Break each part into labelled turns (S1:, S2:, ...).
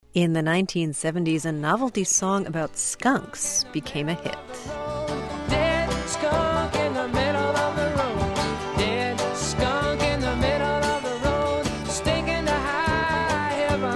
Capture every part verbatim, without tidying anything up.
S1: In the nineteen seventies, a novelty song about skunks became a hit.
S2: Dead skunk in the middle of the road. Dead skunk in the middle of the road. Stinking to high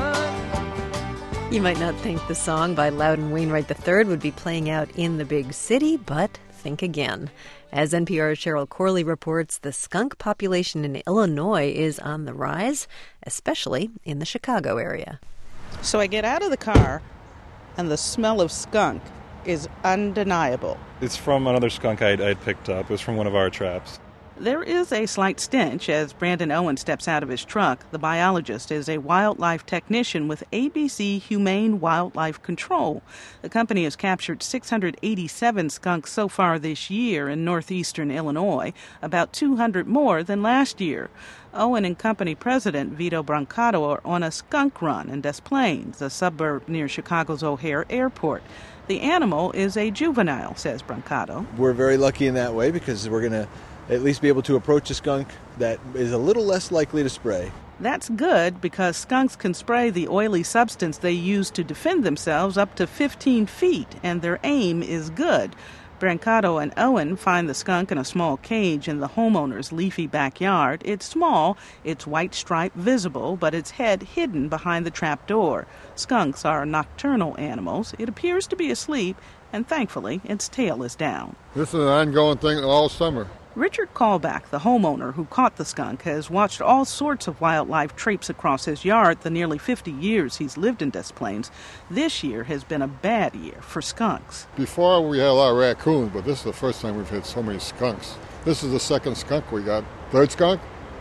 S2: heaven.
S1: You might not think the song by Loudon Wainwright the third would be playing out in the big city, but think again. As N P R's Cheryl Corley reports, the skunk population in Illinois is on the rise, especially in the Chicago area.
S3: So I get out of the car, and the smell of skunk is undeniable.
S4: It's from another skunk I'd, I'd picked up. It was from one of our traps.
S3: There is a slight stench as Brandon Owen steps out of his truck. The biologist is a wildlife technician with A B C Humane Wildlife Control. The company has captured six hundred eighty-seven skunks so far this year in northeastern Illinois, about two hundred more than last year. Owen and Company President Vito Brancato are on a skunk run in Des Plaines, a suburb near Chicago's O'Hare Airport. The animal is a juvenile, says Brancato.
S5: We're very lucky in that way because we're going to at least be able to approach a skunk that is a little less likely to spray.
S3: That's good because skunks can spray the oily substance they use to defend themselves up to fifteen feet, and their aim is good. Brancato and Owen find the skunk in a small cage in the homeowner's leafy backyard. It's small, its white stripe visible, but its head hidden behind the trap door. Skunks are nocturnal animals. It appears to be asleep, and thankfully, its tail is down.
S6: This is an ongoing thing all summer.
S3: Richard Callback, the homeowner who caught the skunk, has watched all sorts of wildlife traipse across his yard the nearly fifty years he's lived in Des Plaines. This year has been a bad year for skunks.
S6: Before we had a lot of raccoons, but this is the first time we've had so many skunks. This is the second skunk we got. Third skunk?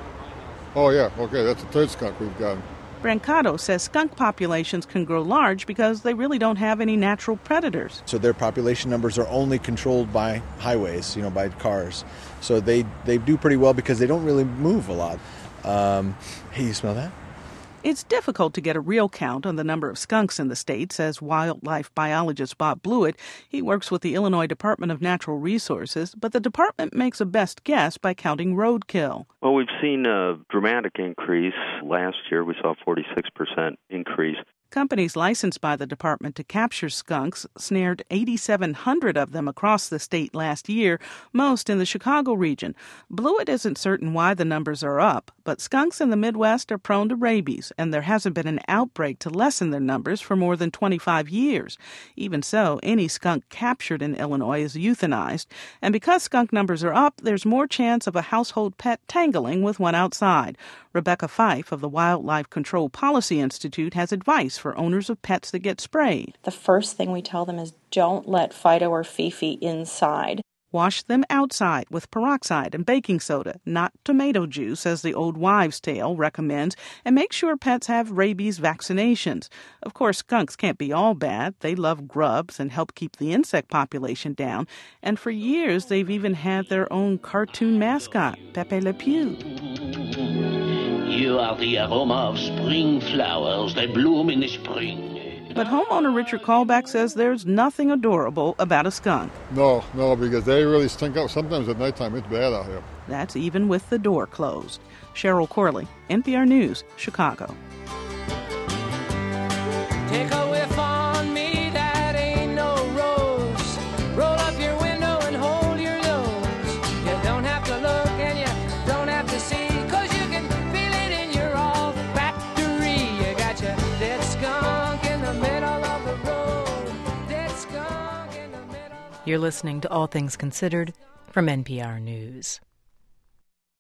S6: Oh yeah, okay, that's the third skunk we've gotten.
S3: Brancato says skunk populations can grow large because they really don't have any natural predators.
S5: So their population numbers are only controlled by highways, you know, by cars. So they, they do pretty well because they don't really move a lot. Um, hey, you smell that?
S3: It's difficult to get a real count on the number of skunks in the state, says wildlife biologist Bob Blewett. He works with the Illinois Department of Natural Resources, but the department makes a best guess by counting roadkill.
S7: Well, we've seen a dramatic increase. Last year, we saw a forty-six percent increase.
S3: Companies licensed by the department to capture skunks snared eight thousand seven hundred of them across the state last year, most in the Chicago region. Blewett isn't certain why the numbers are up, but skunks in the Midwest are prone to rabies, and there hasn't been an outbreak to lessen their numbers for more than twenty-five years. Even so, any skunk captured in Illinois is euthanized, and because skunk numbers are up, there's more chance of a household pet tangling with one outside. Rebecca Fife of the Wildlife Control Policy Institute has advice for owners of pets that get sprayed.
S8: The first thing we tell them is don't let Fido or Fifi inside.
S3: Wash them outside with peroxide and baking soda, not tomato juice, as the old wives' tale recommends, and make sure pets have rabies vaccinations. Of course, skunks can't be all bad. They love grubs and help keep the insect population down. And for years, they've even had their own cartoon mascot, Pepe Le Pew.
S9: You are the aroma of spring flowers that bloom in the spring.
S3: But homeowner Richard Callback says there's nothing adorable about a skunk.
S6: No, no, because they really stink out. Sometimes at nighttime it's bad out here.
S3: That's even with the door closed. Cheryl Corley, N P R News, Chicago.
S2: Take a whiff on me, that ain't no rose. Roll up your window and hold your nose. You don't have to look and you don't have to see, 'cause you can feel it in your olfactory. You got your dead skunk in the middle of the road. Dead skunk in the middle.
S1: You're listening to All Things Considered from N P R News.